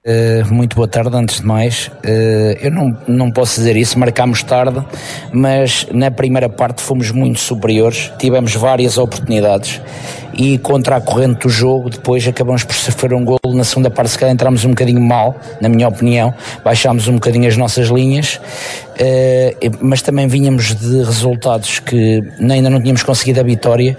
Muito boa tarde, antes de mais. Eu não posso dizer isso, marcámos tarde, mas na primeira parte fomos muito superiores, tivemos várias oportunidades e contra a corrente do jogo depois acabamos por sofrer um golo. Na segunda parte se calhar entramos um bocadinho mal, na minha opinião, baixámos um bocadinho as nossas linhas, mas também vínhamos de resultados que ainda não tínhamos conseguido a vitória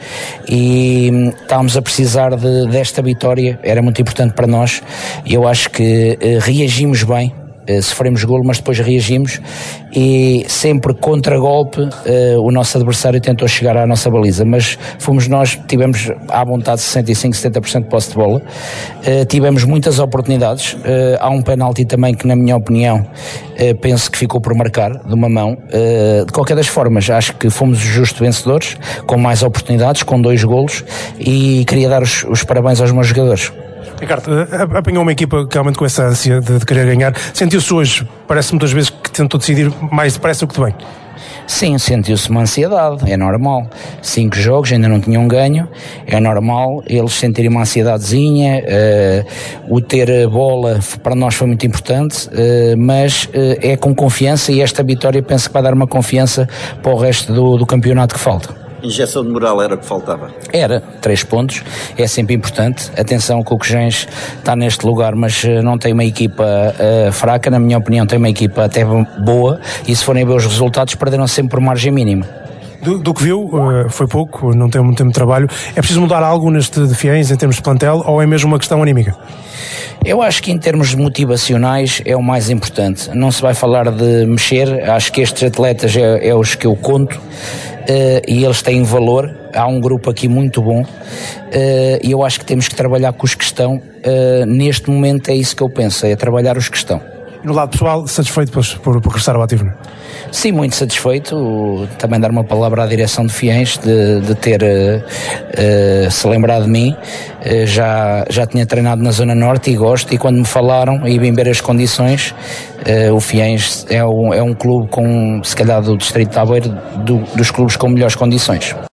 e estávamos a precisar desta vitória, era muito importante para nós. Eu acho que reagimos bem, sofremos golo, mas depois reagimos e sempre contra-golpe o nosso adversário tentou chegar à nossa baliza, mas fomos nós, tivemos à vontade 65-70% de posse de bola, tivemos muitas oportunidades, há um penalti também que na minha opinião penso que ficou por marcar de uma mão. De qualquer das formas acho que fomos os justos vencedores, com mais oportunidades, com 2 golos, e queria dar os parabéns aos meus jogadores. Ricardo, apanhou uma equipa realmente com essa ânsia de querer ganhar. Sentiu-se hoje, parece muitas vezes que tentou decidir mais depressa do que bem? Sim, sentiu-se uma ansiedade, é normal. 5 jogos, ainda não tinham ganho, é normal eles sentirem uma ansiedadezinha. O ter bola para nós foi muito importante, mas é com confiança, e esta vitória penso que vai dar uma confiança para o resto do campeonato que falta. Injeção de moral era o que faltava? Era, 3 pontos, é sempre importante. Atenção que o Cojães está neste lugar, mas não tem uma equipa fraca, na minha opinião tem uma equipa até boa, e se forem ver os resultados perderam sempre por margem mínima. Do que viu, foi pouco, não tem muito tempo de trabalho. É preciso mudar algo neste de Fiéis em termos de plantel, ou é mesmo uma questão anímica? Eu acho que em termos motivacionais é o mais importante. Não se vai falar de mexer, acho que estes atletas é os que eu conto, e eles têm valor. Há um grupo aqui muito bom, e eu acho que temos que trabalhar com os que estão. Neste momento é isso que eu penso, é trabalhar os que estão. E no lado pessoal, satisfeito por regressar ao ativo, não é? Sim, muito satisfeito. Também dar uma palavra à direção de Fiéis de ter se lembrado de mim. Já tinha treinado na Zona Norte e gosto, e quando me falaram e vim ver as condições, o Fiéis é um clube com, se calhar do Distrito de Aveiro, dos clubes com melhores condições.